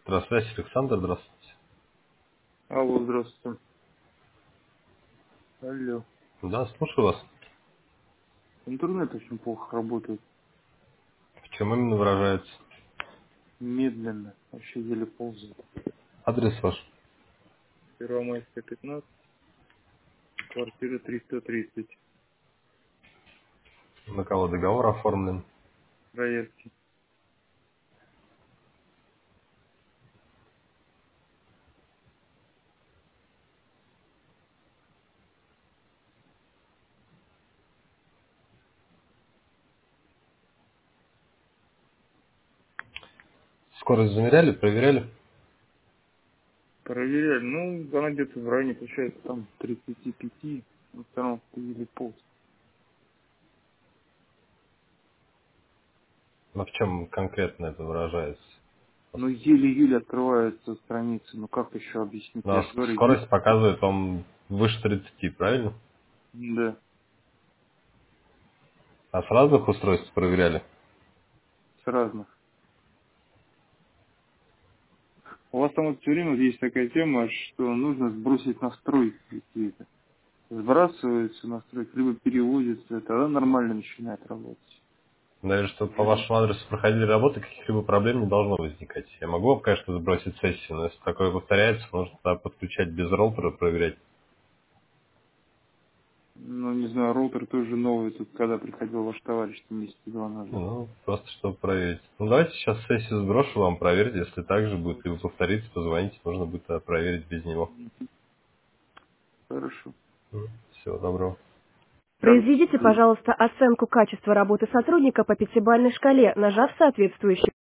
Здравствуйте, Александр, здравствуйте. Алло, здравствуйте. Алло. Да, слушаю вас. Интернет очень плохо работает. В чем именно выражается? Медленно. Вообще еле ползает. Адрес ваш? Первомайская, 15, квартира 330. На кого договор оформлен? Проверки. Скорость замеряли, проверяли? Проверяли. Ну, она где-то в районе, получается, там 35. Но все равно еле полз. Но в чем конкретно это выражается? Ну, еле-еле открываются страницы. Ну, как еще объяснить? Ну, Я а же говорю, скорость показывает вам выше 30, правильно? да, А с разных устройств проверяли? с разных. У вас там вот все время вот есть такая тема, что нужно сбросить настройки какие-то. Сбрасываются настройки, либо переводятся, тогда нормально начинает работать. Наверное, что по вашему адресу проходили работы, каких-либо проблем не должно возникать. Я могу вам, конечно, сбросить сессию, но если такое повторяется, нужно тогда подключать без роутера, проверять. Ну, не знаю, роутер тоже новый, тут когда приходил ваш товарищ месяца два назад. Ну, просто чтобы проверить. Ну, давайте сейчас сессию сброшу вам, проверьте. Если так же будет, либо повторится, позвоните, нужно будет проверить без него. Хорошо. Всего доброго. Как? Произведите, пожалуйста, оценку качества работы сотрудника по пятибалльной шкале, нажав соответствующий